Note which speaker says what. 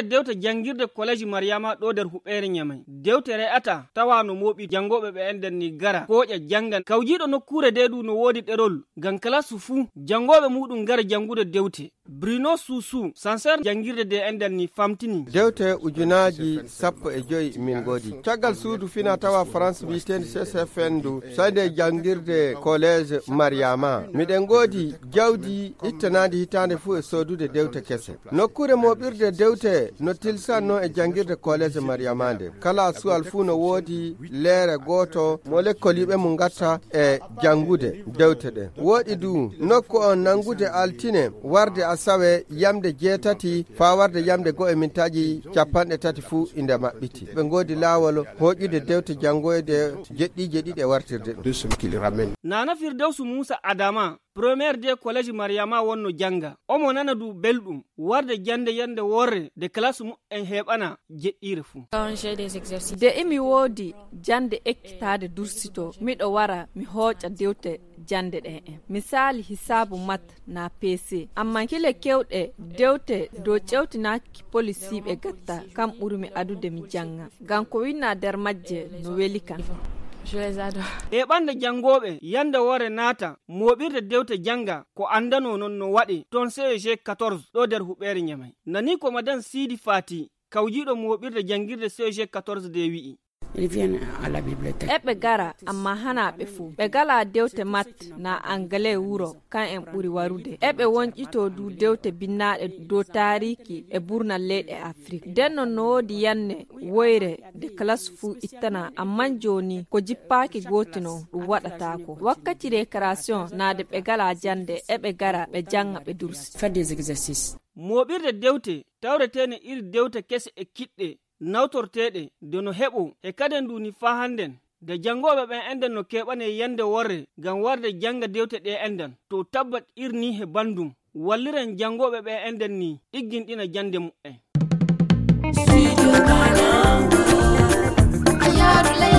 Speaker 1: dewte jangirde college Mariama ɗo nder huɓere Nyamai. Dewtere ata tawa no moɓi jangoɓe ɓe enden ni gara koƴa jangan. Kawjiɗo nokkure dedu no wodi ɗerol ngam kala sufu jangoɓe muɗum gara jangude dewte. Bruno Susu sanser jangirde de enden ni famtini.
Speaker 2: Dewte ujunaji 15 min godi. Caggal suudu fina tawa France biten CCFN du sade jangirde college Mariama. Miɗen godi jawdi ittanadi hitande fu e sodude dewte kese. Nokkure moɓirde dewte no tilsanno e jangirde college Mariama nde. Kala sual fu no wodi leere goto mo lekkoliɓe mum gatta e jangude dewte ɗe. Woɗi du nokku on nangude altine warde asawe yamde 7 fa warde yamde 1 mintaji 30 fu inde maɓɓiti. Ɓe godi lawol hoƴude dewte jangoyde jeɗɗije ɗiɗi e wartirde ɗum.
Speaker 1: Nana Firdausu Musa Adama première de collège Mariama wonno janga omo nana du belɗum warde jande yande worre de classe mu en heɓana jeɗɗire fu.
Speaker 3: De imi woodi jande ekkitade dursito miɗo wara mi hooƴa dewte jande ɗe en misali hisabu mat na PC amma kile kewɗe dewte dow ƴewtinaki polisiɓe gatta kam ɓurmi adude mi janga ngam ko winna nder majje no weli kan.
Speaker 1: E ɓande jangoɓe yande wore naata moɓirde dewte janga ko andano non no waɗi ton CEG 14 ɗo nder huɓere Nyamai. Nani ko madan Sidi Fati kawjiɗo moɓirde jangirde CEG 14 de wi'i.
Speaker 3: Eɓe gara amma hana ɓe fu ɓe gala dewte mat na anglais wuro kan en ɓuri warude eɓe wonƴito du dewte binnaɗe dow tariki e ɓurna leyɗe Afrique nden non no wodi yanne woyre de classe fu ittana amma joni ko jippaki gotino ɗum waɗatako wakkati récréation nade ɓe gala jande eɓe gara ɓe janga ɓe dursi.
Speaker 1: Moɓirde dewte tawretene iri dewte kese e kiɗɗe nawtorteɗe de no heɓo e kaden nduni fa handen de jangoɓe ɓen enden no keɓane yande worre ngam warde janga dewte ɗe enden to tabbat irni he bandum walliren jangoɓe ɓe enden ni ɗigginɗina jande mu'en.